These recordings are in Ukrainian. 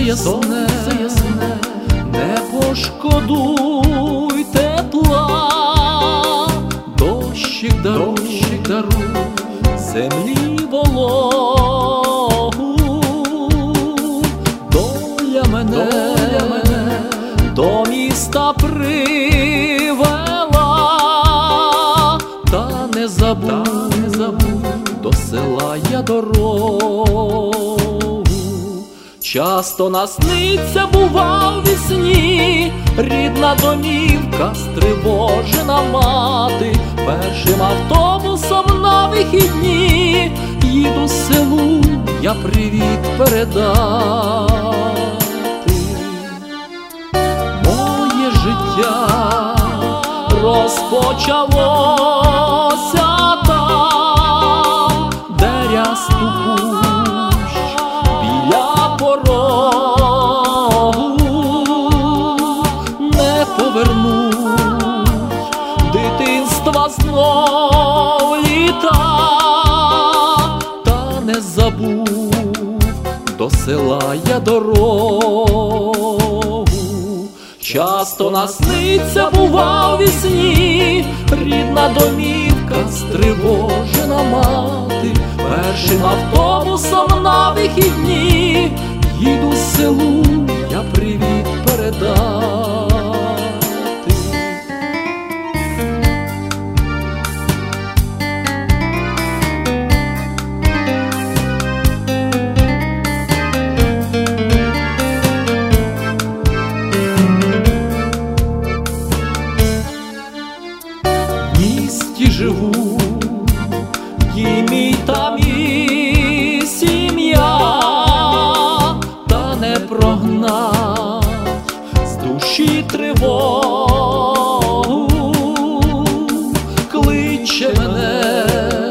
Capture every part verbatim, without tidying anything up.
ясне, не пошкодуй тепла, дощик даруй, даруй землі вологу. Доля мене, доля мене до міста привела, та не забудь, не забудь до села я дорогу. Часто насниться, бува, в вісні рідна домівка, стривожена мати. Першим автобусом на вихідні їду з селу я привіт передати. Моє життя розпочалося там, де рясту кущ біля порогу. Не повернуть дитинства знов літа, та не забув до села я дорогу. Часто насниться, бува, в вісні рідна домівка, стривожена мати. Першим автобусом на вихідні їду з селу я привіт передати. В місті живу, і мій там і сім'я, та не прогнать з душі тривогу. Кличе мене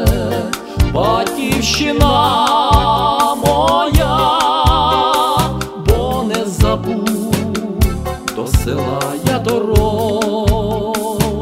батьківщина моя, бо не забув до села я дорогу.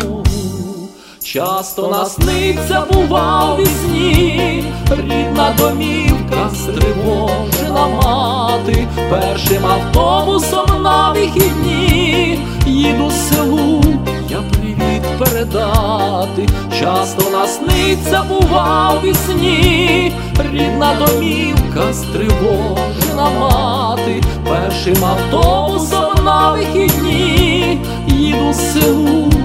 Часто насниться, бува, в вісні рідна домівка, стривожена мати. Першим автобусом на вихідні їду з селу я привіт передати. Часто насниться, бува, в вісні рідна домівка, стривожена мати. Першим автобусом на вихідні їду з селу